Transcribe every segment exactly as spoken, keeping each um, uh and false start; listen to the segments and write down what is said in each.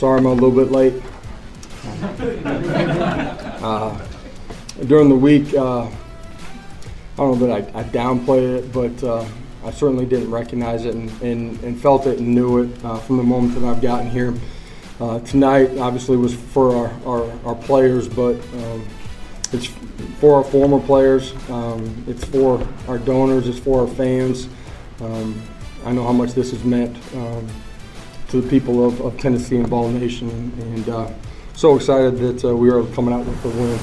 sorry I'm a little bit late. Uh, during the week, uh, I don't know that I, I downplayed it, but uh, I certainly didn't recognize it and, and, and felt it and knew it uh, from the moment that I've gotten here. Uh, tonight, obviously, was for our, our, our players, but um, it's for our former players. Um, it's for our donors. It's for our fans. Um, I know how much this has meant um, to the people of, of Tennessee and Ball Nation, and uh, so excited that uh, we are coming out with the win.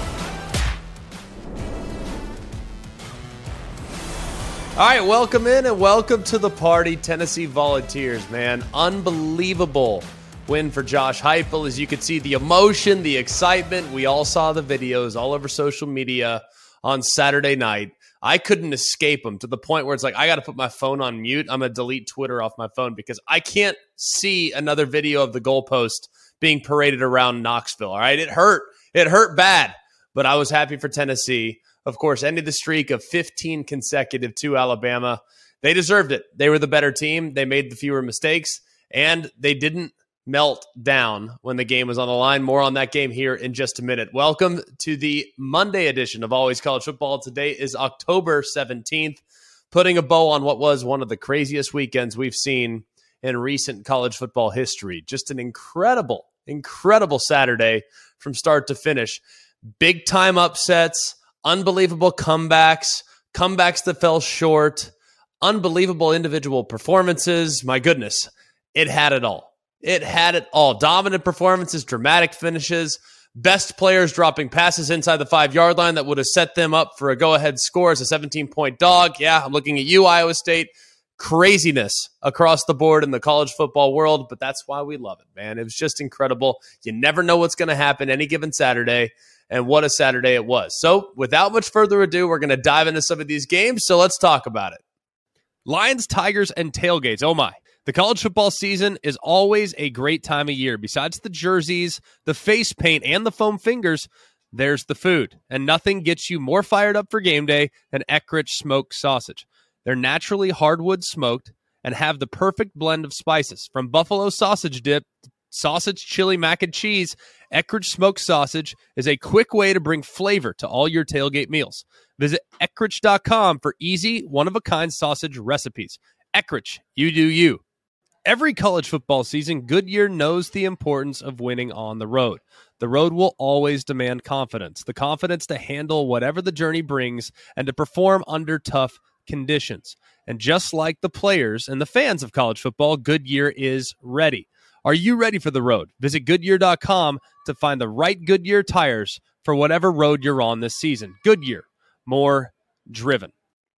All right, welcome in and welcome to the party, Tennessee Volunteers, man. Unbelievable win for Josh Heupel. As you could see, the emotion, the excitement. We all saw the videos all over social media on Saturday night. I couldn't escape them to the point where it's like, I got to put my phone on mute. I'm going to delete Twitter off my phone because I can't see another video of the goalpost being paraded around Knoxville. All right, it hurt. It hurt bad, but I was happy for Tennessee. Of course, ended the streak of fifteen consecutive to Alabama. They deserved it. They were the better team. They made the fewer mistakes, and they didn't melt down when the game was on the line. More on that game here in just a minute. Welcome to the Monday edition of Always College Football. Today is October seventeenth, putting a bow on what was one of the craziest weekends we've seen in recent college football history. Just an incredible, incredible Saturday from start to finish. Big-time upsets, unbelievable comebacks, comebacks that fell short, unbelievable individual performances. My goodness, it had it all. It had it all. Dominant performances, dramatic finishes, best players dropping passes inside the five-yard line that would have set them up for a go-ahead score as a seventeen-point dog. Yeah, I'm looking at you, Iowa State. Craziness across the board in the college football world, but that's why we love it, man. It was just incredible. You never know what's going to happen any given Saturday, and what a Saturday it was. So without much further ado, we're going to dive into some of these games, so let's talk about it. Lions, Tigers, and tailgates. Oh my. The college football season is always a great time of year. Besides the jerseys, the face paint, and the foam fingers, there's the food. And nothing gets you more fired up for game day than Eckrich smoked sausage. They're naturally hardwood smoked and have the perfect blend of spices. From buffalo sausage dip, sausage, chili, mac and cheese, Eckrich smoked sausage is a quick way to bring flavor to all your tailgate meals. Visit eckrich dot com for easy, one-of-a-kind sausage recipes. Eckrich, you do you. Every college football season, Goodyear knows the importance of winning on the road. The road will always demand confidence, the confidence to handle whatever the journey brings and to perform under tough conditions. And just like the players and the fans of college football, Goodyear is ready. Are you ready for the road? Visit Goodyear dot com to find the right Goodyear tires for whatever road you're on this season. Goodyear, more driven.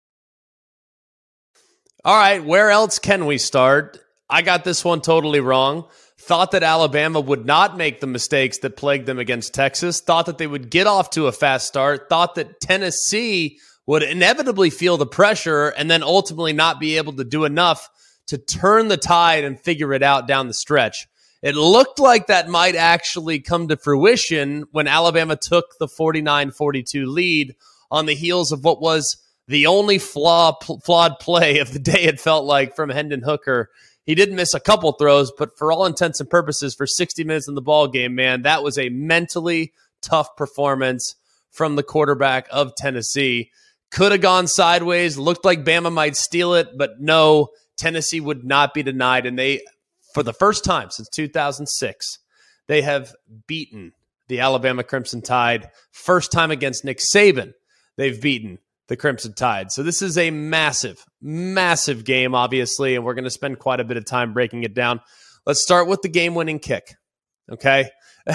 All right, where else can we start? I got this one totally wrong. Thought that Alabama would not make the mistakes that plagued them against Texas. Thought that they would get off to a fast start. Thought that Tennessee would inevitably feel the pressure and then ultimately not be able to do enough to turn the tide and figure it out down the stretch. It looked like that might actually come to fruition when Alabama took the forty-nine forty-two lead on the heels of what was the only flaw, pl- flawed play of the day, it felt like, from Hendon Hooker. He did miss a couple throws, but for all intents and purposes, for sixty minutes in the ball game, man, that was a mentally tough performance from the quarterback of Tennessee. Could have gone sideways. Looked like Bama might steal it, but no, Tennessee would not be denied. And they, for the first time since two thousand six, they have beaten the Alabama Crimson Tide. First time against Nick Saban, they've beaten the Crimson Tide. So this is a massive, massive game, obviously, and we're going to spend quite a bit of time breaking it down. Let's start with the game-winning kick, okay?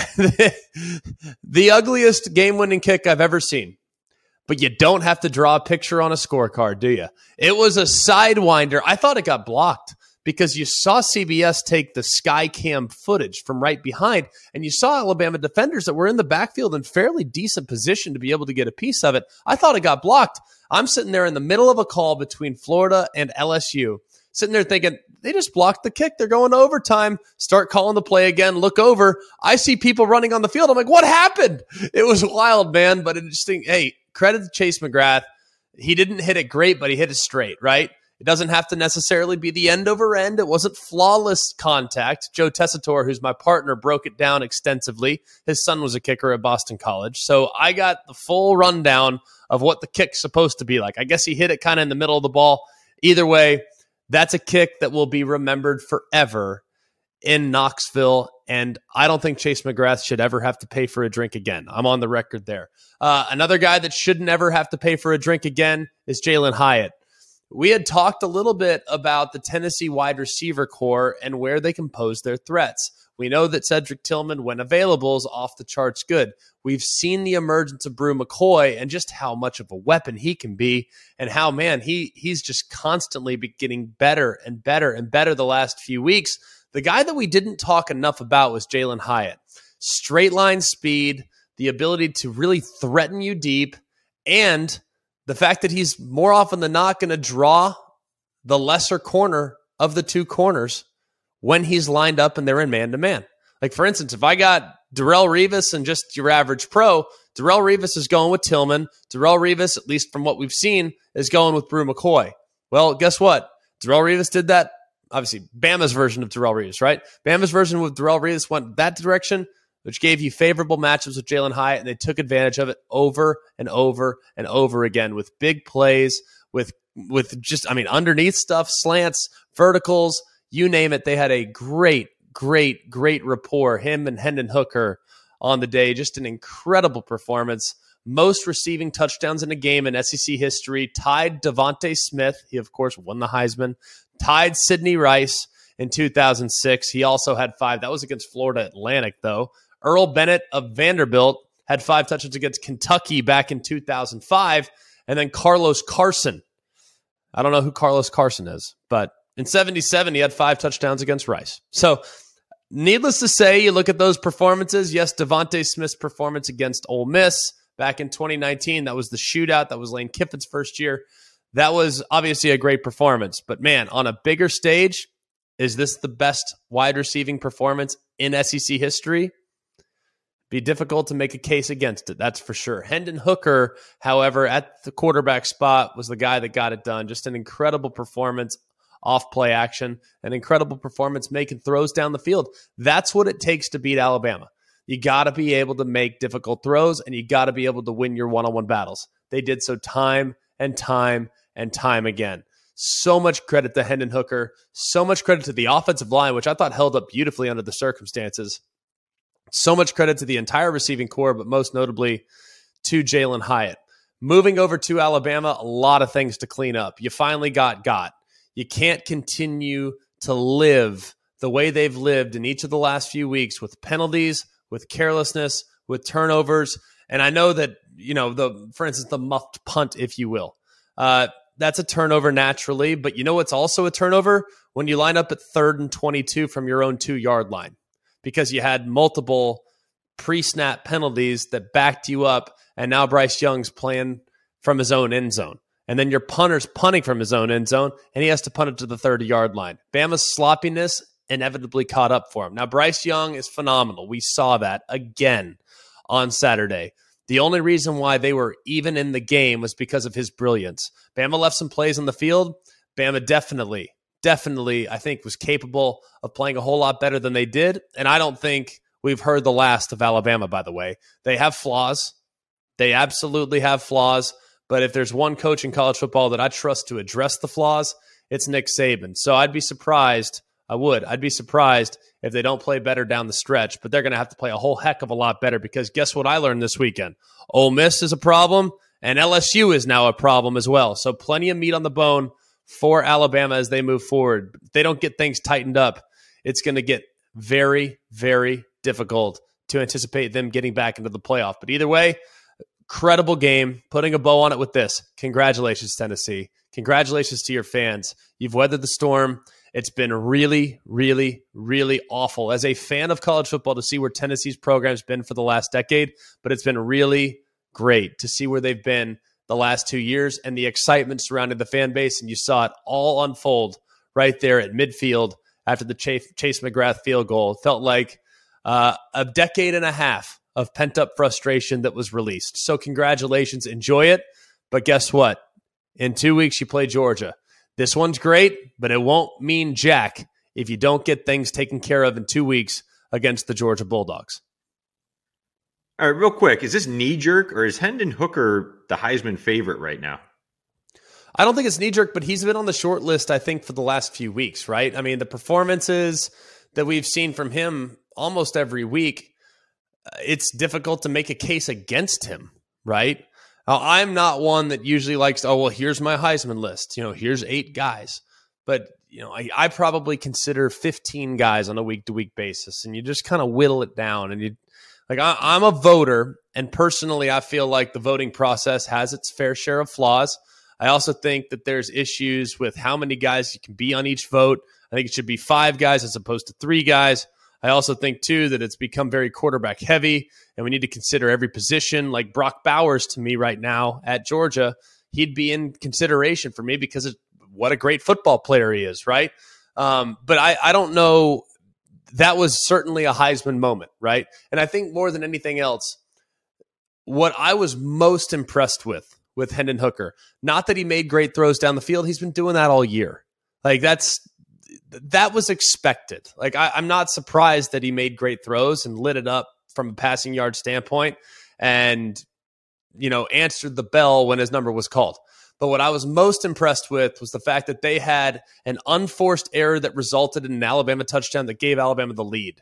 The ugliest game-winning kick I've ever seen. But you don't have to draw a picture on a scorecard, do you? It was a sidewinder. I thought it got blocked because you saw C B S take the sky cam footage from right behind, and you saw Alabama defenders that were in the backfield in fairly decent position to be able to get a piece of it. I thought it got blocked. I'm sitting there in the middle of a call between Florida and L S U, sitting there thinking, they just blocked the kick. They're going to overtime. Start calling the play again. Look over. I see people running on the field. I'm like, what happened? It was wild, man. But interesting. Hey, credit to Chase McGrath. He didn't hit it great, but he hit it straight, right? It doesn't have to necessarily be the end over end. It wasn't flawless contact. Joe Tessitore, who's my partner, broke it down extensively. His son was a kicker at Boston College. So I got the full rundown of what the kick's supposed to be like. I guess he hit it kind of in the middle of the ball. Either way, that's a kick that will be remembered forever in Knoxville, and I don't think Chase McGrath should ever have to pay for a drink again. I'm on the record there. Uh, another guy that should never have to pay for a drink again is Jalin Hyatt. We had talked a little bit about the Tennessee wide receiver core and where they can pose their threats. We know that Cedric Tillman, when available, is off the charts good. We've seen the emergence of Bru McCoy and just how much of a weapon he can be, and how, man, he he's just constantly be getting better and better and better the last few weeks. The guy that we didn't talk enough about was Jalin Hyatt. Straight line speed, the ability to really threaten you deep, and the fact that he's more often than not going to draw the lesser corner of the two corners when he's lined up and they're in man-to-man. Like, for instance, if I got Darrelle Revis and just your average pro, Darrelle Revis is going with Tillman. Darrelle Revis, at least from what we've seen, is going with Bru McCoy. Well, guess what? Darrelle Revis did that. Obviously, Bama's version of Darrelle Revis, right? Bama's version with Darrelle Revis went that direction, which gave you favorable matchups with Jalin Hyatt, and they took advantage of it over and over and over again with big plays, with with just, I mean, underneath stuff, slants, verticals, you name it. They had a great, great, great rapport, him and Hendon Hooker on the day. Just an incredible performance. Most receiving touchdowns in a game in S E C history, tied Devontae Smith. He, of course, won the Heisman. Tied Sidney Rice in two thousand six. He also had five. That was against Florida Atlantic, though. Earl Bennett of Vanderbilt had five touchdowns against Kentucky back in two thousand five. And then Carlos Carson. I don't know who Carlos Carson is, but in seventy-seven, he had five touchdowns against Rice. So, needless to say, you look at those performances. Yes, Devontae Smith's performance against Ole Miss back in twenty nineteen. That was the shootout. That was Lane Kiffin's first year. That was obviously a great performance. But, man, on a bigger stage, is this the best wide receiving performance in S E C history? Be difficult to make a case against it, that's for sure. Hendon Hooker, however, at the quarterback spot was the guy that got it done. Just an incredible performance off play action, an incredible performance making throws down the field. That's what it takes to beat Alabama. You got to be able to make difficult throws, and you got to be able to win your one-on-one battles. They did so time and time and time again. So much credit to Hendon Hooker. So much credit to the offensive line, which I thought held up beautifully under the circumstances. So much credit to the entire receiving core, but most notably to Jalin Hyatt. Moving over to Alabama, a lot of things to clean up. You finally got got. You can't continue to live the way they've lived in each of the last few weeks with penalties, with carelessness, with turnovers. And I know that, you know, the for instance, the muffed punt, if you will. Uh, that's a turnover naturally, but you know what's also a turnover? When you line up at third and twenty-two from your own two-yard line, because you had multiple pre-snap penalties that backed you up, and now Bryce Young's playing from his own end zone. And then your punter's punting from his own end zone, and he has to punt it to the thirty-yard line. Bama's sloppiness inevitably caught up for him. Now, Bryce Young is phenomenal. We saw that again on Saturday. The only reason why they were even in the game was because of his brilliance. Bama left some plays on the field. Bama definitely, definitely, I think, was capable of playing a whole lot better than they did. And I don't think we've heard the last of Alabama, by the way. They have flaws. They absolutely have flaws. But if there's one coach in college football that I trust to address the flaws, it's Nick Saban. So I'd be surprised. I would. I'd be surprised if they don't play better down the stretch, but they're going to have to play a whole heck of a lot better, because guess what I learned this weekend? Ole Miss is a problem, and L S U is now a problem as well. So plenty of meat on the bone for Alabama as they move forward. If they don't get things tightened up, it's going to get very, very difficult to anticipate them getting back into the playoff. But either way, incredible game. Putting a bow on it with this. Congratulations, Tennessee. Congratulations to your fans. You've weathered the storm. It's been really, really, really awful as a fan of college football to see where Tennessee's program's been for the last decade, but it's been really great to see where they've been the last two years and the excitement surrounding the fan base, and you saw it all unfold right there at midfield after the Chase, Chase McGrath field goal. It felt like uh, a decade and a half of pent-up frustration that was released. So congratulations, enjoy it, but guess what? In two weeks, you play Georgia. This one's great, but it won't mean jack if you don't get things taken care of in two weeks against the Georgia Bulldogs. All right, real quick, is this knee-jerk or is Hendon Hooker the Heisman favorite right now? I don't think it's knee-jerk, but he's been on the short list, I think, for the last few weeks, right? I mean, the performances that we've seen from him almost every week, it's difficult to make a case against him, right? Now, I'm not one that usually likes, oh, well, here's my Heisman list. You know, here's eight guys. But, you know, I, I probably consider fifteen guys on a week-to-week basis, and you just kind of whittle it down. And you, like, I, I'm a voter, and personally, I feel like the voting process has its fair share of flaws. I also think that there's issues with how many guys you can be on each vote. I think it should be five guys as opposed to three guys. I also think, too, that it's become very quarterback heavy, and we need to consider every position. Like Brock Bowers, to me right now at Georgia, he'd be in consideration for me because of what a great football player he is, right? Um, but I, I don't know. That was certainly a Heisman moment, right? And I think more than anything else, what I was most impressed with, with Hendon Hooker, not that he made great throws down the field. He's been doing that all year. Like that's, that was expected. Like I, I'm not surprised that he made great throws and lit it up from a passing yard standpoint and, you know, answered the bell when his number was called. But what I was most impressed with was the fact that they had an unforced error that resulted in an Alabama touchdown that gave Alabama the lead.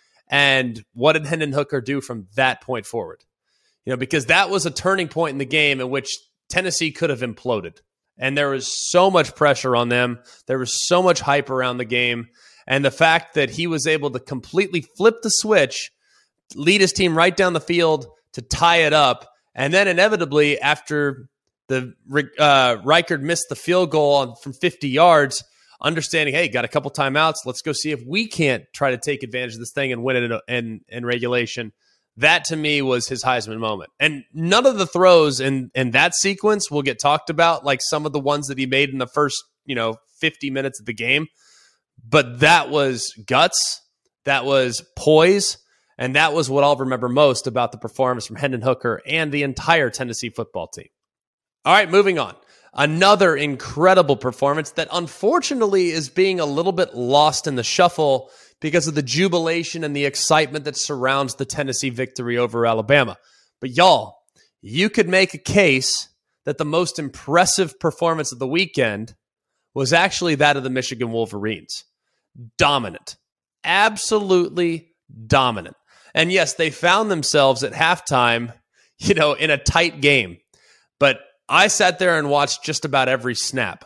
And what did Hendon Hooker do from that point forward? You know, because that was a turning point in the game in which Tennessee could have imploded. And there was so much pressure on them. There was so much hype around the game. And the fact that he was able to completely flip the switch, lead his team right down the field to tie it up. And then inevitably, after the uh, Reichard missed the field goal on, from fifty yards, understanding, hey, got a couple timeouts. Let's go see if we can't try to take advantage of this thing and win it in, in, in regulation. That, to me, was his Heisman moment. And none of the throws in, in that sequence will get talked about like some of the ones that he made in the first, you know, fifty minutes of the game. But that was guts. That was poise. And that was what I'll remember most about the performance from Hendon Hooker and the entire Tennessee football team. All right, moving on. Another incredible performance that unfortunately is being a little bit lost in the shuffle because of the jubilation and the excitement that surrounds the Tennessee victory over Alabama. But y'all, you could make a case that the most impressive performance of the weekend was actually that of the Michigan Wolverines. Dominant. Absolutely dominant. And yes, they found themselves at halftime, you know, in a tight game. But I sat there and watched just about every snap.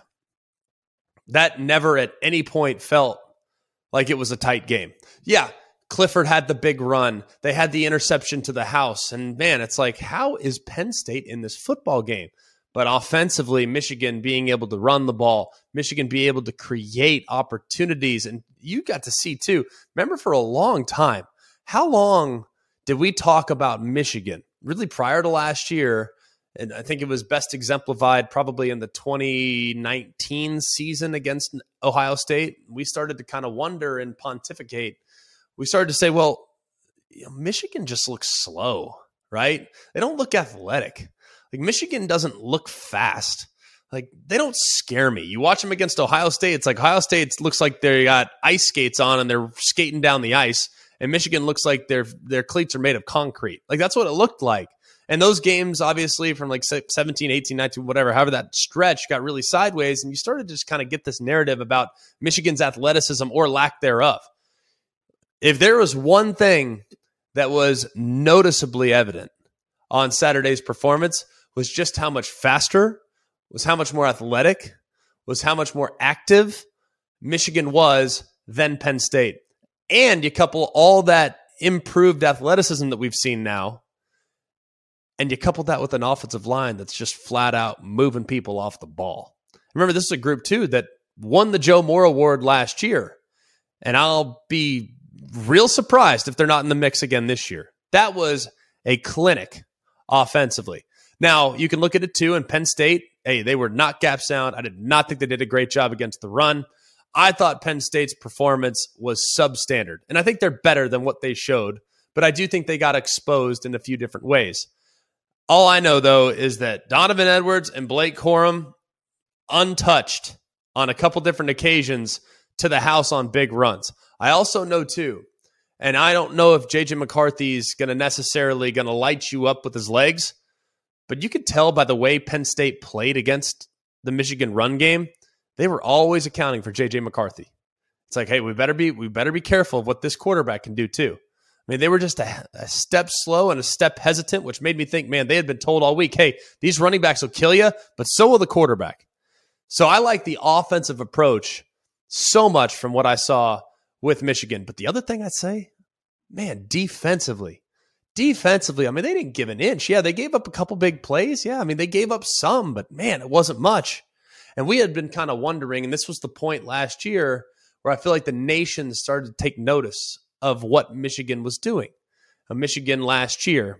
That never at any point felt like it was a tight game. Yeah, Clifford had the big run. They had the interception to the house. And man, it's like, how is Penn State in this football game? But offensively, Michigan being able to run the ball, Michigan being able to create opportunities. And you got to see too, remember for a long time, how long did we talk about Michigan? Really prior to last year, and I think it was best exemplified probably in the twenty nineteen season against Ohio State. We started to kind of wonder and pontificate. We started to say, well, you know, Michigan just looks slow, right? They don't look athletic. Like Michigan doesn't look fast. Like they don't scare me. You watch them against Ohio State, it's like Ohio State looks like they got ice skates on and they're skating down the ice. And Michigan looks like their their cleats are made of concrete. Like that's what it looked like. And those games, obviously, from like seventeen, eighteen, nineteen, whatever, however that stretch got really sideways. And you started to just kind of get this narrative about Michigan's athleticism or lack thereof. If there was one thing that was noticeably evident on Saturday's performance was just how much faster, was how much more athletic, was how much more active Michigan was than Penn State. And you couple all that improved athleticism that we've seen now, and you couple that with an offensive line that's just flat out moving people off the ball. Remember, this is a group, too, that won the Joe Moore Award last year. And I'll be real surprised if they're not in the mix again this year. That was a clinic offensively. Now, you can look at it, too, in Penn State. Hey, they were not gap sound. I did not think they did a great job against the run. I thought Penn State's performance was substandard. And I think they're better than what they showed. But I do think they got exposed in a few different ways. All I know, though, is that Donovan Edwards and Blake Corum, untouched on a couple different occasions to the house on big runs. I also know too, and I don't know if J J McCarthy's going to necessarily going to light you up with his legs, but you could tell by the way Penn State played against the Michigan run game, they were always accounting for J J McCarthy. It's like, hey, we better be we better be careful of what this quarterback can do too. I mean, they were just a, a step slow and a step hesitant, which made me think, man, they had been told all week, hey, these running backs will kill you, but so will the quarterback. So I like the offensive approach so much from what I saw with Michigan. But the other thing I'd say, man, defensively, defensively, I mean, they didn't give an inch. Yeah, they gave up a couple big plays. Yeah, I mean, they gave up some, but man, it wasn't much. And we had been kind of wondering, and this was the point last year where I feel like the nation started to take notice of what Michigan was doing. Uh, Michigan last year,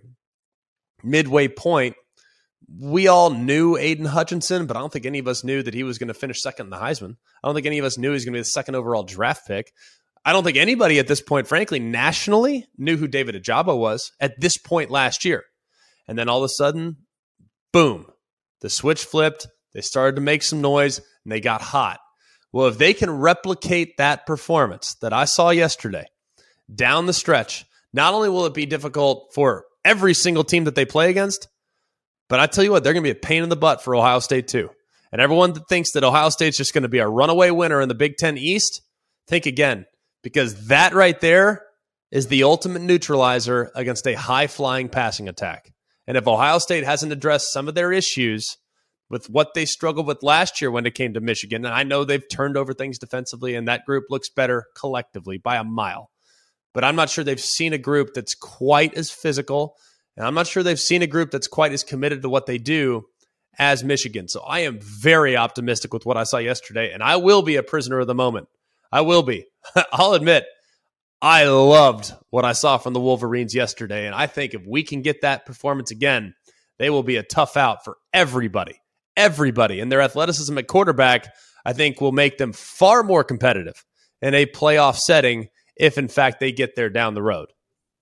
midway point, we all knew Aiden Hutchinson, but I don't think any of us knew that he was going to finish second in the Heisman. I don't think any of us knew he was going to be the second overall draft pick. I don't think anybody at this point, frankly, nationally, knew who David Ojabo was at this point last year. And then all of a sudden, boom, the switch flipped. They started to make some noise, and they got hot. Well, if they can replicate that performance that I saw yesterday down the stretch, not only will it be difficult for every single team that they play against, but I tell you what, they're going to be a pain in the butt for Ohio State too. And everyone that thinks that Ohio State's just going to be a runaway winner in the Big Ten East, think again, because that right there is the ultimate neutralizer against a high-flying passing attack. And if Ohio State hasn't addressed some of their issues with what they struggled with last year when it came to Michigan, and I know they've turned over things defensively, and that group looks better collectively by a mile. But I'm not sure they've seen a group that's quite as physical, and I'm not sure they've seen a group that's quite as committed to what they do as Michigan. So I am very optimistic with what I saw yesterday, and I will be a prisoner of the moment. I will be. I'll admit, I loved what I saw from the Wolverines yesterday, and I think if we can get that performance again, they will be a tough out for everybody. Everybody. And their athleticism at quarterback, I think, will make them far more competitive in a playoff setting if, in fact, they get there down the road.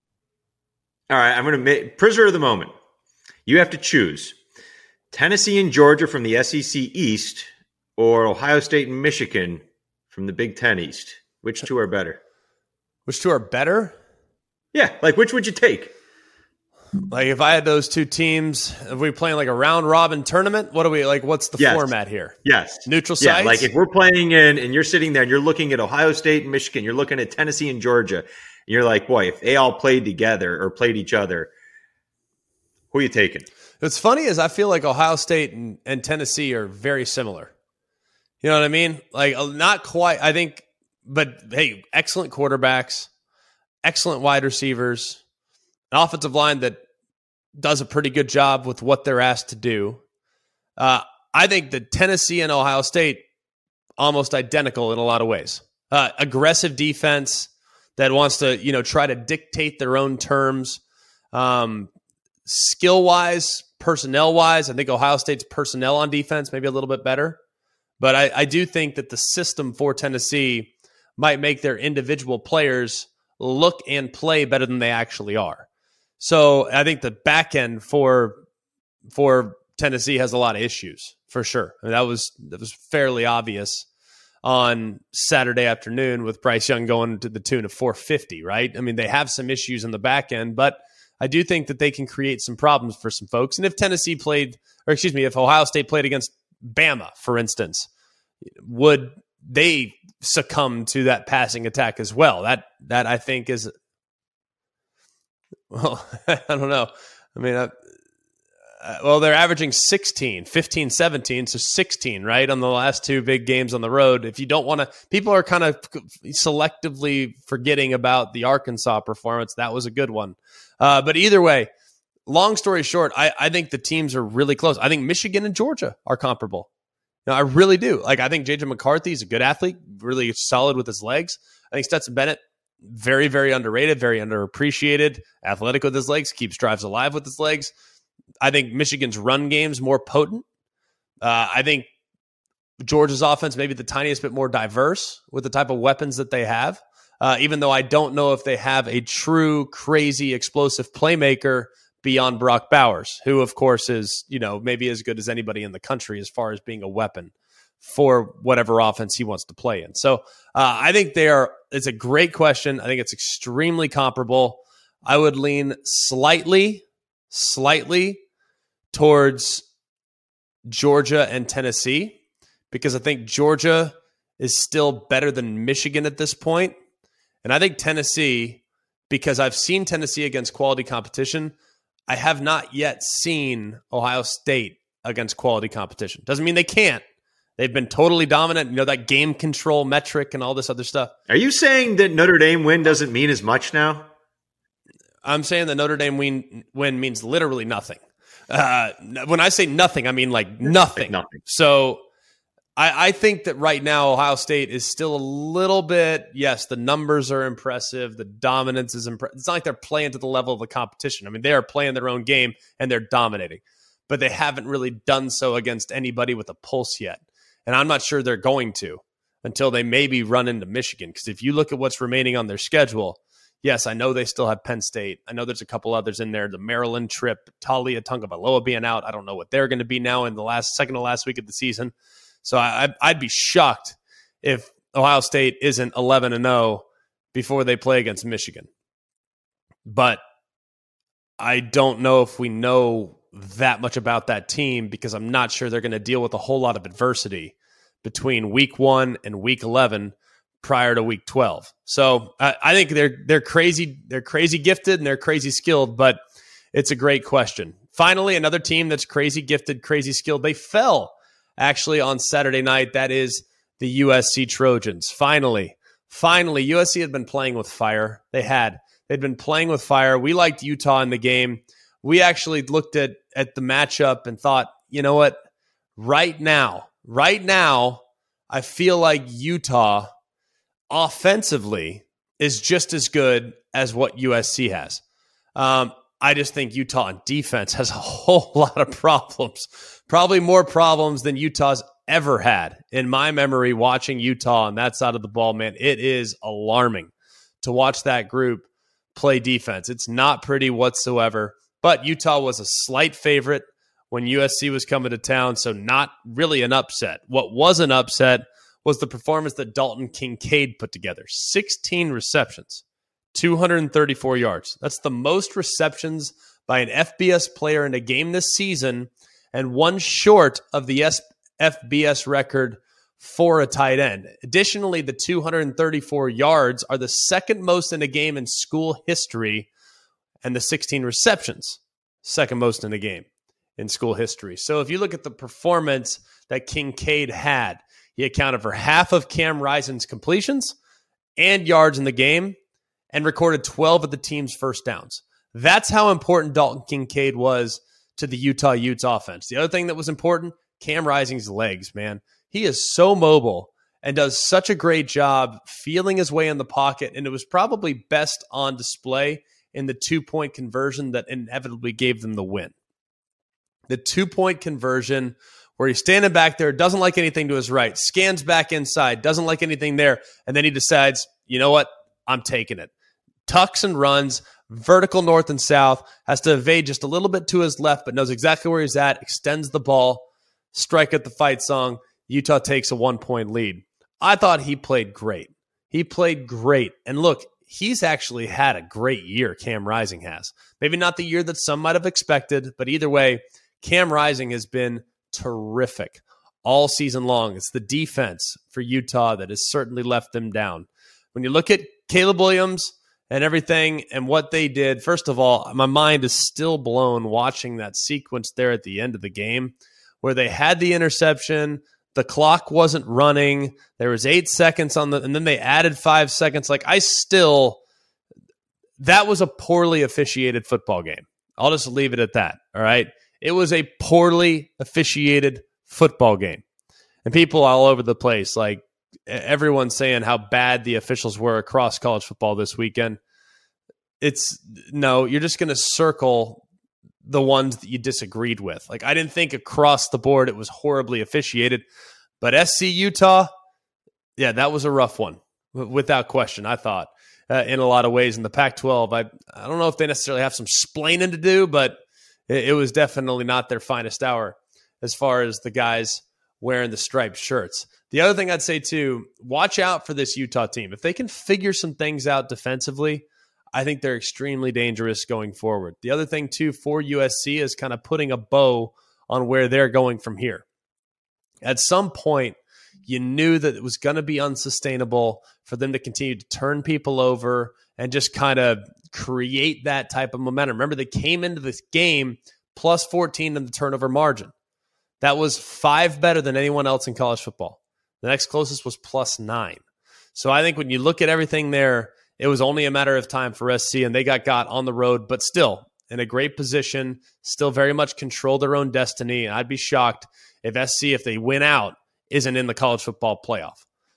All right, I'm going to make prisoner of the moment. You have to choose Tennessee and Georgia from the S E C East or Ohio State and Michigan from the Big Ten East. Which two are better? Which two are better? Yeah, like which would you take? Like if I had those two teams, if we playing like a round robin tournament, what do we like? What's the yes. format here? Yes, neutral sites. Yeah, like if we're playing in, and you're sitting there, and you're looking at Ohio State and Michigan, you're looking at Tennessee and Georgia, and you're like, boy, if they all played together or played each other, who are you taking? What's funny is I feel like Ohio State and, and Tennessee are very similar. You know what I mean? Like not quite. I think, but hey, excellent quarterbacks, excellent wide receivers. An offensive line that does a pretty good job with what they're asked to do. Uh, I think that Tennessee and Ohio State almost identical in a lot of ways. Uh, aggressive defense that wants to, you know, try to dictate their own terms. Um, skill-wise, personnel-wise, I think Ohio State's personnel on defense maybe a little bit better. But I, I do think that the system for Tennessee might make their individual players look and play better than they actually are. So I think the back end for for Tennessee has a lot of issues for sure. I mean, that was that was fairly obvious on Saturday afternoon with Bryce Young going to the tune of four fifty, right? I mean, they have some issues in the back end, but I do think that they can create some problems for some folks. And if Tennessee played, or excuse me, if Ohio State played against Bama, for instance, would they succumb to that passing attack as well? That that I think is. Well, I don't know. I mean, uh, uh, well, they're averaging sixteen, fifteen, seventeen, so sixteen, right, on the last two big games on the road. If you don't want to, people are kind of selectively forgetting about the Arkansas performance. That was a good one. Uh, but either way, long story short, I, I think the teams are really close. I think Michigan and Georgia are comparable. No, I really do. Like, I think J J McCarthy is a good athlete, really solid with his legs. I think Stetson Bennett, very, very underrated, very underappreciated, athletic with his legs, keeps drives alive with his legs. I think Michigan's run game's more potent. Uh, I think Georgia's offense maybe the tiniest bit more diverse with the type of weapons that they have, uh, even though I don't know if they have a true, crazy, explosive playmaker beyond Brock Bowers, who, of course, is, you know, maybe as good as anybody in the country as far as being a weapon for whatever offense he wants to play in. So uh, I think they are, it's a great question. I think it's extremely comparable. I would lean slightly, slightly towards Georgia and Tennessee, because I think Georgia is still better than Michigan at this point. And I think Tennessee, because I've seen Tennessee against quality competition, I have not yet seen Ohio State against quality competition. Doesn't mean they can't. They've been totally dominant. You know, that game control metric and all this other stuff. Are you saying that Notre Dame win doesn't mean as much now? I'm saying the Notre Dame win, win means literally nothing. Uh, when I say nothing, I mean like nothing. Like nothing. So I, I think that right now Ohio State is still a little bit, yes, the numbers are impressive. The dominance is impressive. It's not like they're playing to the level of the competition. I mean, they are playing their own game and they're dominating, but they haven't really done so against anybody with a pulse yet. And I'm not sure they're going to until they maybe run into Michigan. Because if you look at what's remaining on their schedule, yes, I know they still have Penn State. I know there's a couple others in there. The Maryland trip, Talia Tagovailoa being out. I don't know what they're going to be now in the last second to last week of the season. So I, I'd be shocked if Ohio State isn't eleven and oh before they play against Michigan. But I don't know if we know that much about that team, because I'm not sure they're going to deal with a whole lot of adversity between week one and week eleven prior to week twelve. So I, I think they're they're crazy, they're crazy gifted and they're crazy skilled, but it's a great question. Finally, another team that's crazy gifted, crazy skilled. They fell actually on Saturday night. That is the U S C Trojans. Finally, finally, U S C had been playing with fire. They had. They'd been playing with fire. We liked Utah in the game. We actually looked at, at the matchup and thought, you know what? Right now, right now, I feel like Utah offensively is just as good as what U S C has. Um, I just think Utah on defense has a whole lot of problems, probably more problems than Utah's ever had. In my memory, watching Utah on that side of the ball, man, it is alarming to watch that group play defense. It's not pretty whatsoever. But Utah was a slight favorite when U S C was coming to town, so not really an upset. What was an upset was the performance that Dalton Kincaid put together. sixteen receptions, two hundred thirty-four yards. That's the most receptions by an F B S player in a game this season, and one short of the F B S record for a tight end. Additionally, the two hundred thirty-four yards are the second most in a game in school history, and the sixteen receptions, second most in a game in school history. So if you look at the performance that Kincaid had, he accounted for half of Cam Rising's completions and yards in the game and recorded twelve of the team's first downs. That's how important Dalton Kincaid was to the Utah Utes offense. The other thing that was important, Cam Rising's legs, man. He is so mobile and does such a great job feeling his way in the pocket, and it was probably best on display in the two-point conversion that inevitably gave them the win. The two-point conversion where he's standing back there, doesn't like anything to his right, scans back inside, doesn't like anything there, and then he decides, you know what, I'm taking it. Tucks and runs, vertical north and south, has to evade just a little bit to his left, but knows exactly where he's at, extends the ball, strike at the fight song. Utah takes a one-point lead. I thought he played great. He played great. And look, he's actually had a great year, Cam Rising has. Maybe not the year that some might have expected, but either way, Cam Rising has been terrific all season long. It's the defense for Utah that has certainly left them down. When you look at Caleb Williams and everything and what they did, first of all, my mind is still blown watching that sequence there at the end of the game where they had the interception, the clock wasn't running, there was eight seconds on the, and then they added five seconds. Like, I still, that was a poorly officiated football game. I'll just leave it at that, all right? It was a poorly officiated football game. And people all over the place, like everyone's saying how bad the officials were across college football this weekend. It's, no, you're just going to circle the ones that you disagreed with. Like, I didn't think across the board it was horribly officiated, but S C Utah, yeah, that was a rough one, without question, I thought, uh, in a lot of ways. In the Pac twelve, I, I don't know if they necessarily have some splaining to do, but it, it was definitely not their finest hour as far as the guys wearing the striped shirts. The other thing I'd say too, watch out for this Utah team. If they can figure some things out defensively, I think they're extremely dangerous going forward. The other thing too for U S C is kind of putting a bow on where they're going from here. At some point, you knew that it was going to be unsustainable for them to continue to turn people over and just kind of create that type of momentum. Remember, they came into this game plus fourteen in the turnover margin. That was five better than anyone else in college football. The next closest was plus nine. So I think when you look at everything there, it was only a matter of time for S C, and they got got on the road, but still in a great position, still very much control their own destiny. And I'd be shocked if S C, if they win out, isn't in the college football playoff.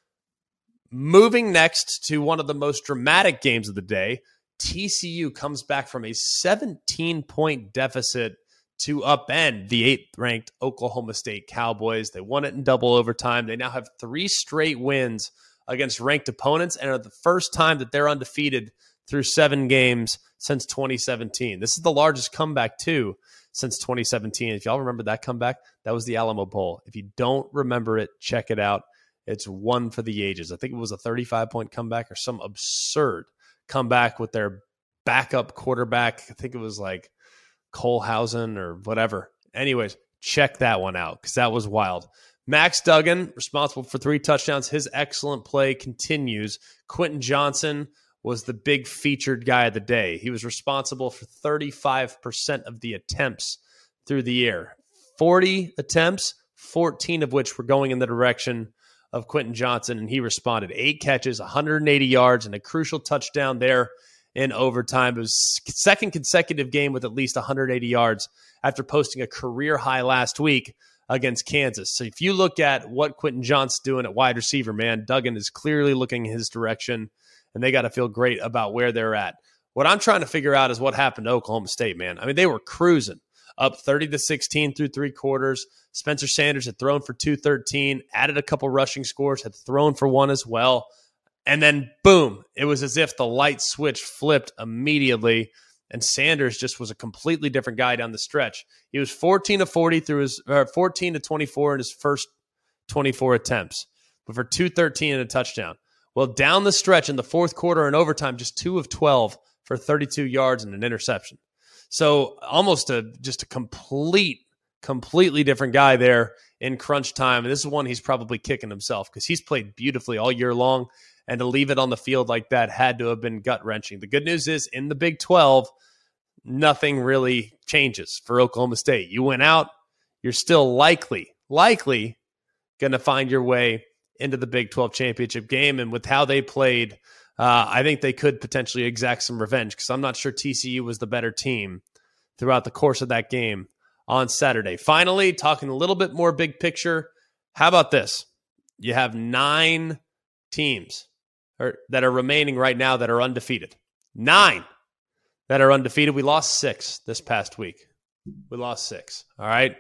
Moving next to one of the most dramatic games of the day, T C U comes back from a seventeen-point deficit to upend the eighth-ranked Oklahoma State Cowboys. They won it in double overtime. They now have three straight wins against ranked opponents and are the first time that they're undefeated through seven games since twenty seventeen. This is the largest comeback, too, since twenty seventeen. If y'all remember that comeback, that was the Alamo Bowl. If you don't remember it, check it out. It's one for the ages. I think it was a thirty-five-point comeback or some absurd comeback with their backup quarterback. I think it was like Colehausen or whatever. Anyways, check that one out because that was wild. Max Duggan, responsible for three touchdowns. His excellent play continues. Quentin Johnson was the big featured guy of the day. He was responsible for thirty-five percent of the attempts through the air. forty attempts, fourteen of which were going in the direction of Quentin Johnson, and he responded. Eight catches, one hundred eighty yards, and a crucial touchdown there in overtime. It was second consecutive game with at least one hundred eighty yards after posting a career high last week against Kansas. So if you look at what Quentin Johnson's doing at wide receiver, man, Duggan is clearly looking his direction, and they got to feel great about where they're at. What I'm trying to figure out is what happened to Oklahoma State, man. I mean, they were cruising up thirty to sixteen through three quarters. Spencer Sanders had thrown for two thirteen, added a couple rushing scores, had thrown for one as well. And then, boom, it was as if the light switch flipped immediately, and Sanders just was a completely different guy down the stretch. He was fourteen to forty through his or fourteen to twenty-four in his first twenty-four attempts, but for two thirteen and a touchdown. Well, down the stretch in the fourth quarter and overtime, just two of twelve for thirty-two yards and an interception. So almost a just a complete, completely different guy there in crunch time. And this is one he's probably kicking himself because he's played beautifully all year long. And to leave it on the field like that had to have been gut-wrenching. The good news is in the Big twelve, nothing really changes for Oklahoma State. You went out, you're still likely, likely going to find your way into the Big twelve championship game. And with how they played, uh, I think they could potentially exact some revenge because I'm not sure T C U was the better team throughout the course of that game on Saturday. Finally, talking a little bit more big picture, how about this? You have nine teams or, that are remaining right now that are undefeated. Nine that are undefeated. We lost six this past week. We lost six. All right.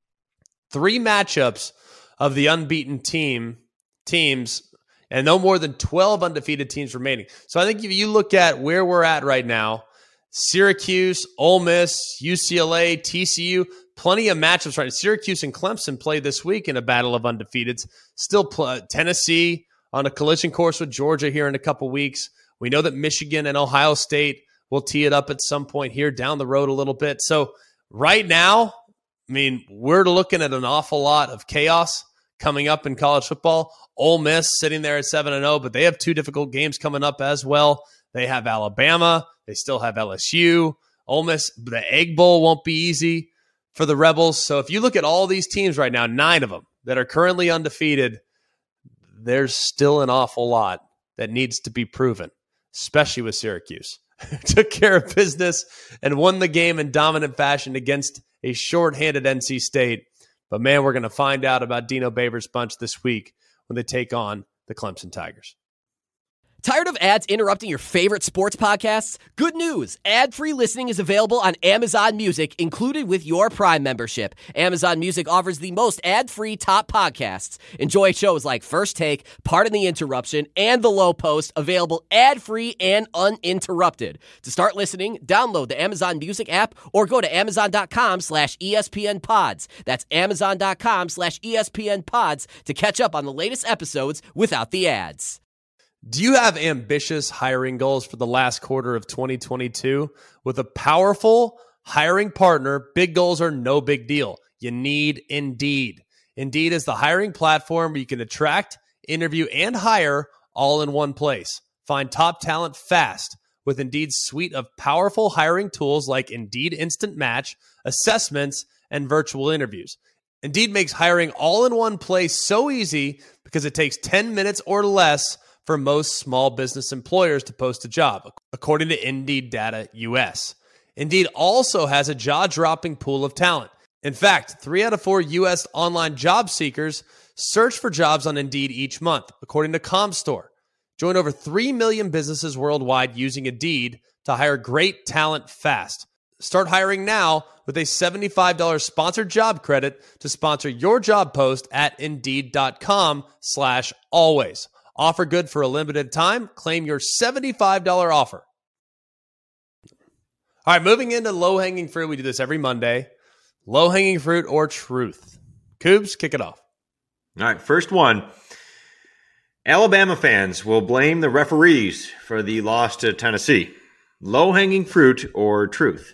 Three matchups of the unbeaten team teams and no more than twelve undefeated teams remaining. So I think if you look at where we're at right now, Syracuse, Ole Miss, U C L A, T C U, plenty of matchups right now. Syracuse and Clemson play this week in a battle of undefeateds. Still pl- Tennessee on a collision course with Georgia here in a couple weeks. We know that Michigan and Ohio State will tee it up at some point here down the road a little bit. So right now, I mean, we're looking at an awful lot of chaos coming up in college football. Ole Miss sitting there at seven and oh, but they have two difficult games coming up as well. They have Alabama. They still have L S U. Ole Miss, the Egg Bowl won't be easy for the Rebels. So if you look at all these teams right now, nine of them that are currently undefeated, there's still an awful lot that needs to be proven, especially with Syracuse. Took care of business and won the game in dominant fashion against a shorthanded N C State. But, man, we're going to find out about Dino Babers' bunch this week when they take on the Clemson Tigers. Tired of ads interrupting your favorite sports podcasts? Good news! Ad-free listening is available on Amazon Music, included with your Prime membership. Amazon Music offers the most ad-free top podcasts. Enjoy shows like First Take, Pardon the Interruption, and The Low Post, available ad-free and uninterrupted. To start listening, download the Amazon Music app or go to amazon.com slash ESPN pods. That's amazon.com slash ESPN pods to catch up on the latest episodes without the ads. Do you have ambitious hiring goals for the last quarter of twenty twenty-two? With a powerful hiring partner, big goals are no big deal. You need Indeed. Indeed is the hiring platform where you can attract, interview, and hire all in one place. Find top talent fast with Indeed's suite of powerful hiring tools like Indeed Instant Match, assessments, and virtual interviews. Indeed makes hiring all in one place so easy because it takes ten minutes or less for most small business employers to post a job, according to Indeed Data U S. Indeed also has a jaw-dropping pool of talent. In fact, three out of four U S online job seekers search for jobs on Indeed each month, according to Comscore. Join over three million businesses worldwide using Indeed to hire great talent fast. Start hiring now with a seventy-five dollars sponsored job credit to sponsor your job post at Indeed.com slash always. Offer good for a limited time. Claim your seventy-five dollars offer. All right, moving into low-hanging fruit. We do this every Monday. Low-hanging fruit or truth? Coobs, kick it off. All right, first one. Alabama fans will blame the referees for the loss to Tennessee. Low-hanging fruit or truth?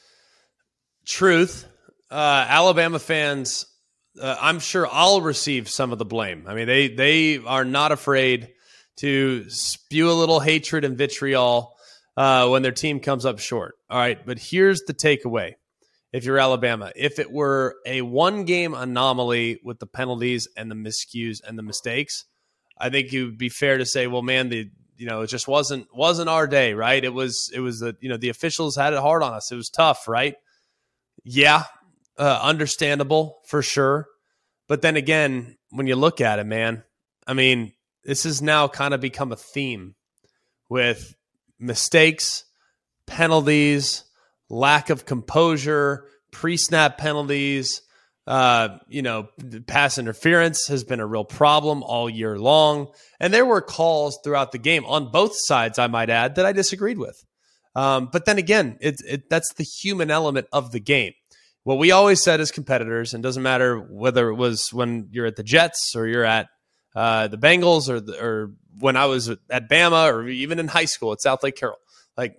Truth. Uh, Alabama fans... Uh, I'm sure I'll receive some of the blame. I mean, they they are not afraid to spew a little hatred and vitriol uh, when their team comes up short. All right, but here's the takeaway. If you're Alabama, if it were a one-game anomaly with the penalties and the miscues and the mistakes, I think it would be fair to say, well, man, the you know it just wasn't wasn't our day, right? It was it was the you know the officials had it hard on us. It was tough, right? Yeah. Uh, understandable for sure. But then again, when you look at it, man, I mean, this has now kind of become a theme with mistakes, penalties, lack of composure, pre-snap penalties. Uh, you know, pass interference has been a real problem all year long. And there were calls throughout the game on both sides, I might add, that I disagreed with. Um, but then again, it, it, that's the human element of the game. What we always said as competitors, and doesn't matter whether it was when you're at the Jets or you're at uh, the Bengals or the, or when I was at Bama or even in high school at South Lake Carroll, like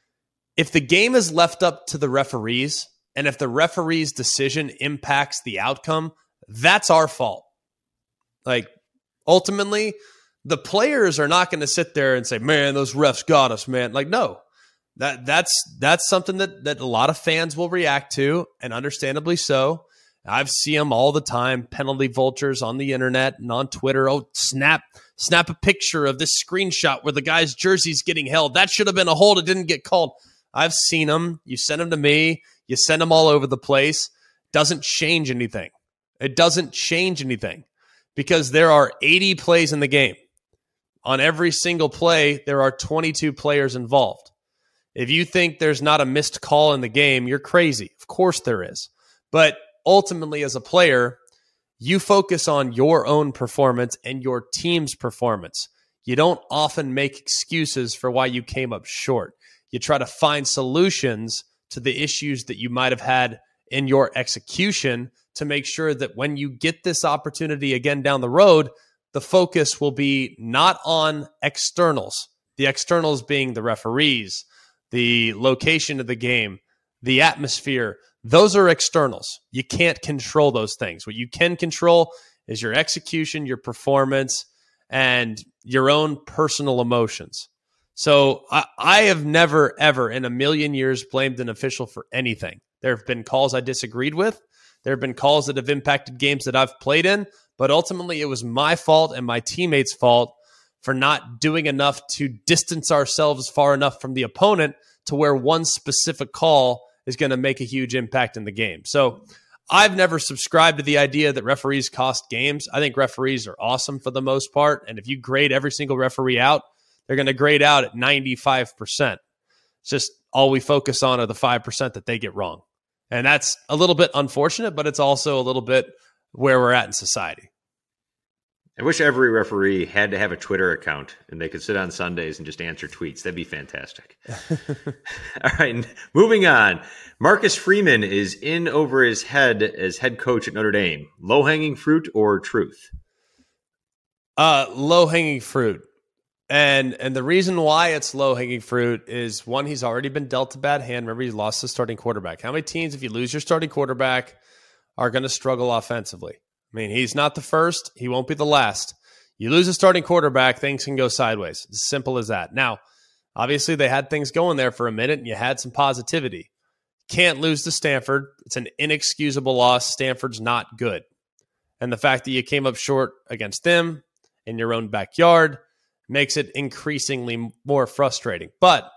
if the game is left up to the referees and if the referee's decision impacts the outcome, that's our fault. Like ultimately, the players are not going to sit there and say, "Man, those refs got us, man." Like no. That that's that's something that, that a lot of fans will react to, and understandably so. I've seen them all the time, penalty vultures on the internet and on Twitter. Oh, snap, snap a picture of this screenshot where the guy's jersey's getting held. That should have been a hold. It didn't get called. I've seen them. You send them to me. You send them all over the place. Doesn't change anything. It doesn't change anything because there are eighty plays in the game. On every single play, there are twenty-two players involved. If you think there's not a missed call in the game, you're crazy. Of course there is. But ultimately, as a player, you focus on your own performance and your team's performance. You don't often make excuses for why you came up short. You try to find solutions to the issues that you might have had in your execution to make sure that when you get this opportunity again down the road, the focus will be not on externals. The externals being the referees, the location of the game, the atmosphere. Those are externals. You can't control those things. What you can control is your execution, your performance, and your own personal emotions. So I, I have never, ever in a million years blamed an official for anything. There have been calls I disagreed with. There have been calls that have impacted games that I've played in, but ultimately it was my fault and my teammates' fault for not doing enough to distance ourselves far enough from the opponent to where one specific call is going to make a huge impact in the game. So I've never subscribed to the idea that referees cost games. I think referees are awesome for the most part. And if you grade every single referee out, they're going to grade out at ninety-five percent. It's just all we focus on are the five percent that they get wrong. And that's a little bit unfortunate, but it's also a little bit where we're at in society. I wish every referee had to have a Twitter account and they could sit on Sundays and just answer tweets. That'd be fantastic. All right, moving on. Marcus Freeman is in over his head as head coach at Notre Dame. Low-hanging fruit or truth? Uh, low-hanging fruit. And and the reason why it's low-hanging fruit is, one, he's already been dealt a bad hand. Remember, he lost his starting quarterback. How many teams, if you lose your starting quarterback, are going to struggle offensively? I mean, he's not the first. He won't be the last. You lose a starting quarterback, things can go sideways. As simple as that. Now, obviously, they had things going there for a minute, and you had some positivity. Can't lose to Stanford. It's an inexcusable loss. Stanford's not good. And the fact that you came up short against them in your own backyard makes it increasingly more frustrating. But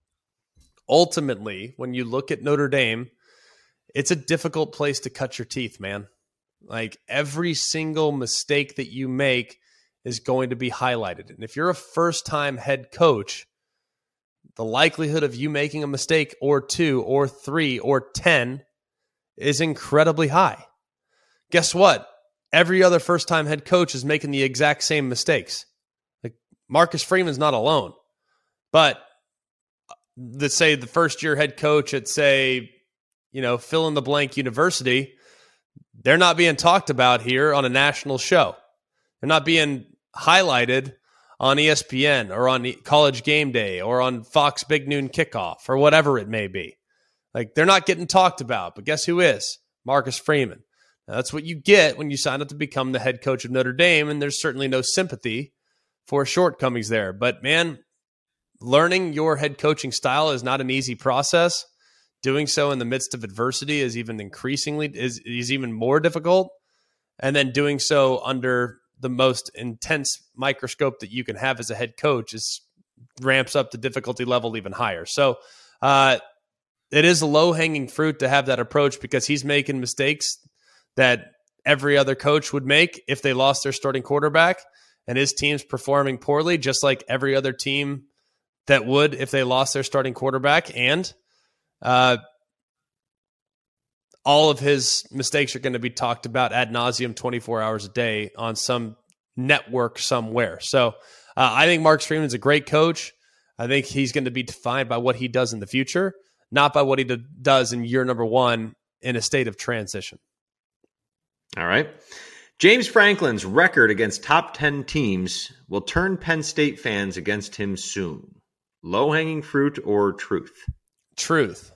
ultimately, when you look at Notre Dame, it's a difficult place to cut your teeth, man. Like, every single mistake that you make is going to be highlighted. And if you're a first-time head coach, the likelihood of you making a mistake or two or three or ten is incredibly high. Guess what? Every other first-time head coach is making the exact same mistakes. Like, Marcus Freeman's not alone. But let's say the first-year head coach at, say, you know, fill-in-the-blank university, they're not being talked about here on a national show. They're not being highlighted on E S P N or on College Game Day or on Fox Big Noon Kickoff or whatever it may be. Like, they're not getting talked about. But guess who is? Marcus Freeman. Now, that's what you get when you sign up to become the head coach of Notre Dame, and there's certainly no sympathy for shortcomings there. But, man, learning your head coaching style is not an easy process. Doing so in the midst of adversity is even increasingly is, is even more difficult. And then doing so under the most intense microscope that you can have as a head coach is ramps up the difficulty level even higher. So uh, it is a low-hanging fruit to have that approach, because he's making mistakes that every other coach would make if they lost their starting quarterback, and his team's performing poorly, just like every other team that would if they lost their starting quarterback. And Uh, all of his mistakes are going to be talked about ad nauseum twenty-four hours a day on some network somewhere. So uh, I think Marcus Freeman's a great coach. I think he's going to be defined by what he does in the future, not by what he do- does in year number one in a state of transition. All right. James Franklin's record against top ten teams will turn Penn State fans against him soon. Low-hanging fruit or truth? Truth.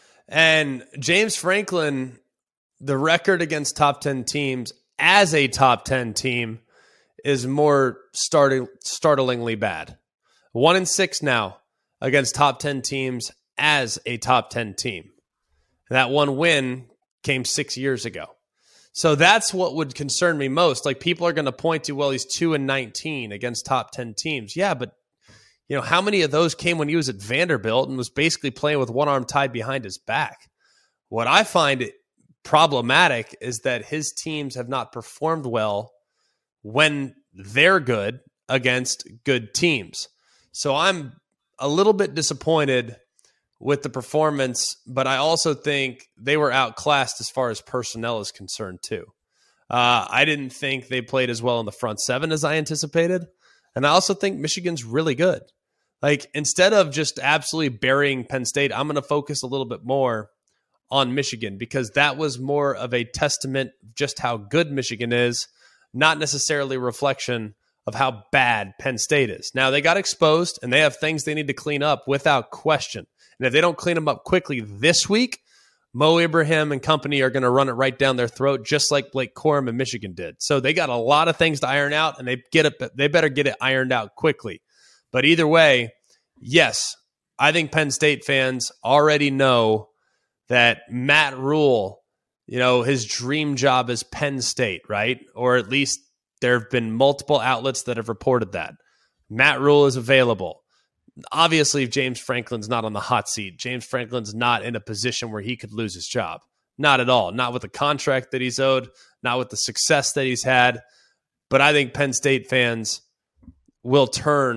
And James Franklin, the record against top ten teams as a top ten team is more starting, startlingly bad. One in six now against top ten teams as a top ten team. And that one win came six years ago. So that's what would concern me most. Like, people are going to point to, well, he's two and nineteen against top ten teams. Yeah, but you know, how many of those came when he was at Vanderbilt and was basically playing with one arm tied behind his back? What I find problematic is that his teams have not performed well when they're good against good teams. So I'm a little bit disappointed with the performance, but I also think they were outclassed as far as personnel is concerned too. Uh, I didn't think they played as well in the front seven as I anticipated. And I also think Michigan's really good. Like, instead of just absolutely burying Penn State, I'm going to focus a little bit more on Michigan, because that was more of a testament just how good Michigan is, not necessarily a reflection of how bad Penn State is. Now, they got exposed, and they have things they need to clean up without question. And if they don't clean them up quickly this week, Mo Ibrahim and company are going to run it right down their throat, just like Blake Corum in Michigan did. So they got a lot of things to iron out, and they get it. They better get it ironed out quickly. But either way, yes, I think Penn State fans already know that Matt Rule, you know, his dream job is Penn State, right? Or at least there have been multiple outlets that have reported that. Matt Rule is available. Obviously, if James Franklin's not on the hot seat, James Franklin's not in a position where he could lose his job. Not at all. Not with the contract that he's owed, not with the success that he's had. But I think Penn State fans will turn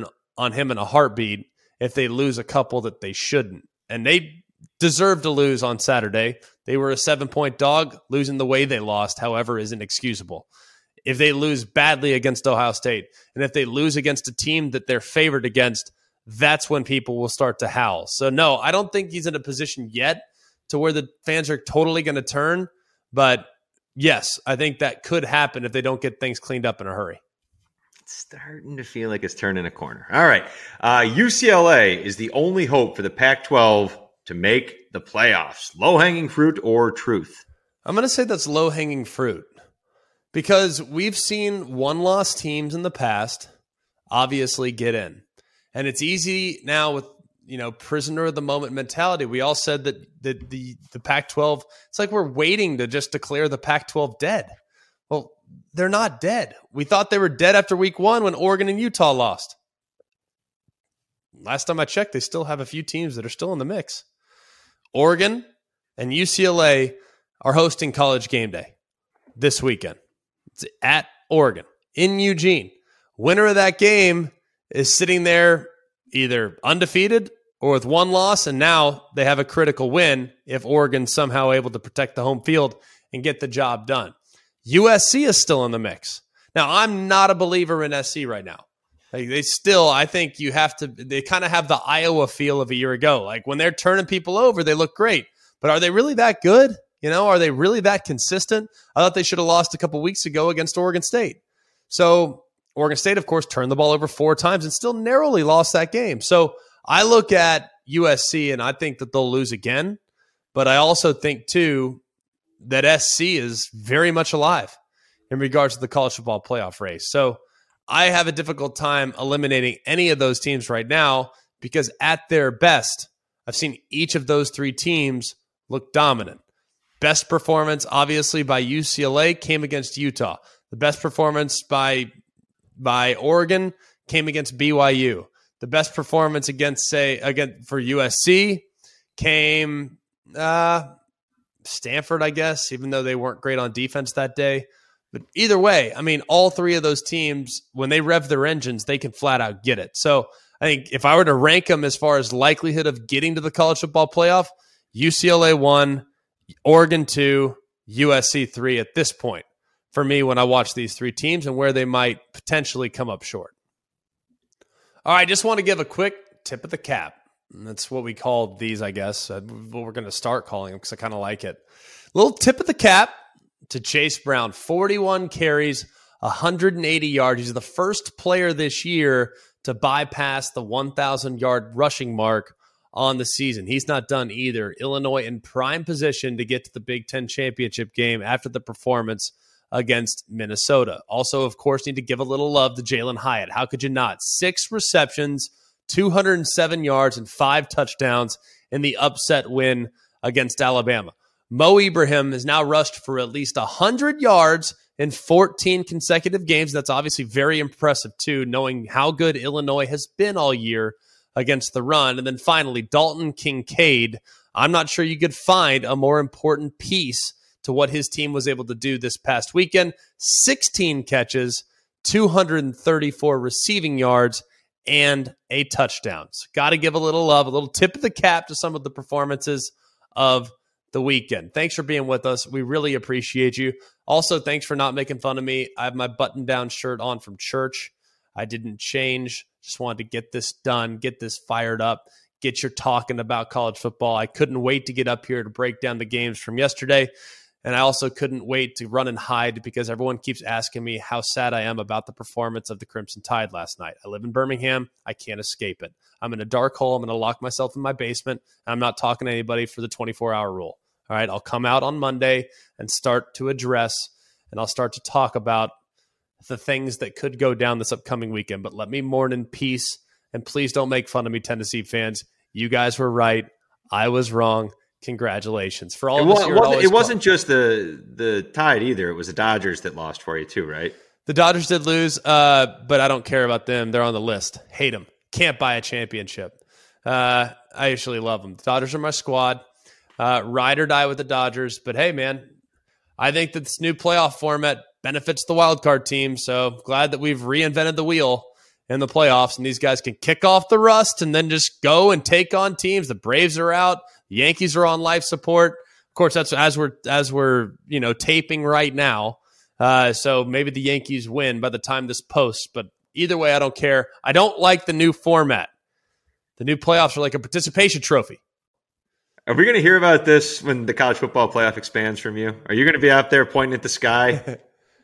on him in a heartbeat if they lose a couple that they shouldn't. And they deserve to lose on Saturday. They were a seven-point dog. Losing the way they lost, however, is inexcusable. If they lose badly against Ohio State, and if they lose against a team that they're favored against, that's when people will start to howl. So, no, I don't think he's in a position yet to where the fans are totally going to turn. But, yes, I think that could happen if they don't get things cleaned up in a hurry. It's starting to feel like it's turning a corner. All right. Uh, U C L A is the only hope for the Pac twelve to make the playoffs. Low-hanging fruit or truth? I'm going to say that's low-hanging fruit because we've seen one-loss teams in the past obviously get in. And it's easy now with, you know, prisoner of the moment mentality. We all said that the, the, the Pac twelve, it's like we're waiting to just declare the Pac twelve dead. Well, they're not dead. We thought they were dead after week one when Oregon and Utah lost. Last time I checked, they still have a few teams that are still in the mix. Oregon and U C L A are hosting College Game Day this weekend. It's at Oregon in Eugene. Winner of that game is sitting there either undefeated or with one loss, and now they have a critical win if Oregon's somehow able to protect the home field and get the job done. U S C is still in the mix. Now, I'm not a believer in S C right now. Like they still, I think you have to, they kind of have the Iowa feel of a year ago. Like when they're turning people over, they look great. But are they really that good? You know, are they really that consistent? I thought they should have lost a couple weeks ago against Oregon State. So Oregon State, of course, turned the ball over four times and still narrowly lost that game. So I look at U S C and I think that they'll lose again. But I also think, too, that S C is very much alive in regards to the college football playoff race. So I have a difficult time eliminating any of those teams right now because at their best, I've seen each of those three teams look dominant. Best performance, obviously, by U C L A came against Utah. The best performance by, by Oregon came against B Y U. The best performance against, say, again for U S C came uh, Stanford, I guess, even though they weren't great on defense that day. But either way, I mean, all three of those teams, when they rev their engines, they can flat out get it. So I think if I were to rank them as far as likelihood of getting to the college football playoff, U C L A one, Oregon two, U S C three at this point for me when I watch these three teams and where they might potentially come up short. All right, just want to give a quick tip of the cap. And that's what we call these, I guess. Uh, what we're going to start calling them because I kind of like it. Little tip of the cap to Chase Brown. forty-one carries, one hundred eighty yards. He's the first player this year to bypass the one thousand yard rushing mark on the season. He's not done either. Illinois in prime position to get to the Big Ten championship game after the performance against Minnesota. Also, of course, need to give a little love to Jalen Hyatt. How could you not? Six receptions, two hundred seven yards, and five touchdowns in the upset win against Alabama. Mo Ibrahim has now rushed for at least one hundred yards in fourteen consecutive games. That's obviously very impressive, too, knowing how good Illinois has been all year against the run. And then finally, Dalton Kincaid. I'm not sure you could find a more important piece to what his team was able to do this past weekend. sixteen catches, two hundred thirty-four receiving yards, and a touchdown. So got to give a little love, a little tip of the cap to some of the performances of the weekend. Thanks for being with us. We really appreciate you. Also, thanks for not making fun of me. I have my button-down shirt on from church. I didn't change. Just wanted to get this done, get this fired up, get you talking about college football. I couldn't wait to get up here to break down the games from yesterday. And I also couldn't wait to run and hide because everyone keeps asking me how sad I am about the performance of the Crimson Tide last night. I live in Birmingham. I can't escape it. I'm in a dark hole. I'm going to lock myself in my basement. I'm not talking to anybody for the twenty-four hour rule. All right, I'll come out on Monday and start to address, and I'll start to talk about the things that could go down this upcoming weekend. But let me mourn in peace, and please don't make fun of me, Tennessee fans. You guys were right. I was wrong. Congratulations. For all it of us was, here, it, it wasn't just the the Tide either. It was the Dodgers that lost for you too, right? The Dodgers did lose, uh, but I don't care about them. They're on the list. Hate them. Can't buy a championship. Uh, I usually love them. The Dodgers are my squad. Uh, ride or die with the Dodgers. But hey, man, I think that this new playoff format benefits the wild card team. So glad that we've reinvented the wheel in the playoffs, and these guys can kick off the rust and then just go and take on teams. The Braves are out. The Yankees are on life support. Of course, that's as we're as we're you know taping right now. Uh, so maybe the Yankees win by the time this posts. But either way, I don't care. I don't like the new format. The new playoffs are like a participation trophy. Are we going to hear about this when the college football playoff expands from you? Are you going to be out there pointing at the sky?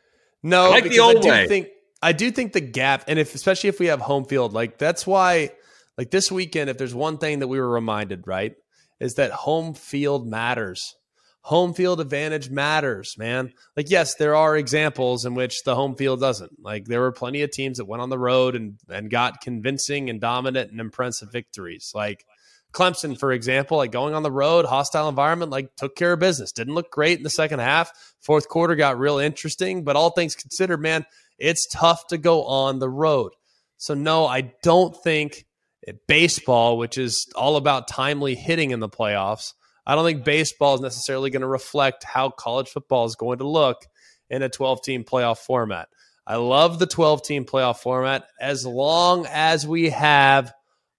No, I like because the old I do way. think I do think the gap, and if especially if we have home field, like that's why, like this weekend, if there's one thing that we were reminded, right, is that home field matters. Home field advantage matters, man. Like, yes, there are examples in which the home field doesn't. Like, there were plenty of teams that went on the road and, and got convincing and dominant and impressive victories. Like Clemson, for example, like going on the road, hostile environment, like took care of business. Didn't look great in the second half. Fourth quarter got real interesting, but all things considered, man, it's tough to go on the road. So, no, I don't think baseball, which is all about timely hitting in the playoffs, I don't think baseball is necessarily going to reflect how college football is going to look in a twelve-team playoff format. I love the twelve-team playoff format as long as we have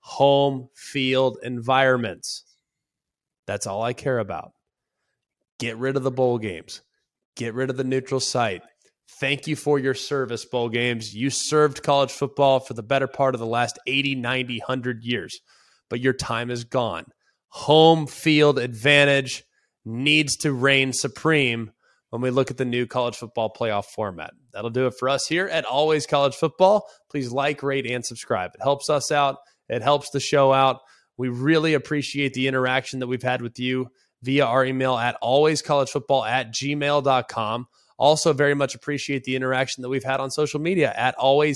home field environments. That's all I care about. Get rid of the bowl games. Get rid of the neutral site. Thank you for your service, bowl games. You served college football for the better part of the last eighty, ninety, one hundred years, but your time is gone. Home field advantage needs to reign supreme when we look at the new college football playoff format. That'll do it for us here at Always College Football. Please like, rate, and subscribe. It helps us out. It helps the show out. We really appreciate the interaction that we've had with you via our email at alwayscollegefootball at gmail dot com. Also very much appreciate the interaction that we've had on social media at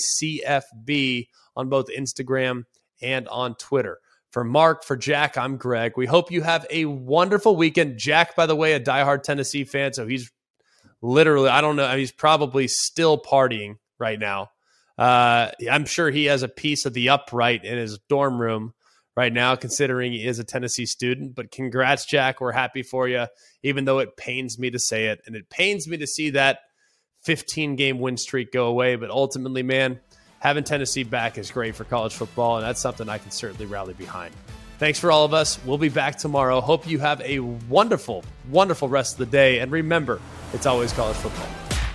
alwayscfb on both Instagram and on Twitter. For Mark, for Jack, I'm Greg. We hope you have a wonderful weekend. Jack, by the way, a diehard Tennessee fan, so he's literally, I don't know, he's probably still partying right now. Uh, I'm sure he has a piece of the upright in his dorm room right now, considering he is a Tennessee student. But congrats, Jack. We're happy for you, even though it pains me to say it. And it pains me to see that fifteen-game win streak go away. But ultimately, man, having Tennessee back is great for college football, and that's something I can certainly rally behind. Thanks for all of us. We'll be back tomorrow. Hope you have a wonderful, wonderful rest of the day. And remember, it's always college football.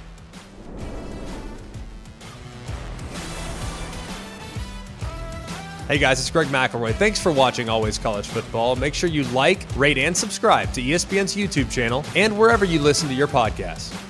Hey guys, it's Greg McElroy. Thanks for watching Always College Football. Make sure you like, rate, and subscribe to E S P N's YouTube channel and wherever you listen to your podcasts.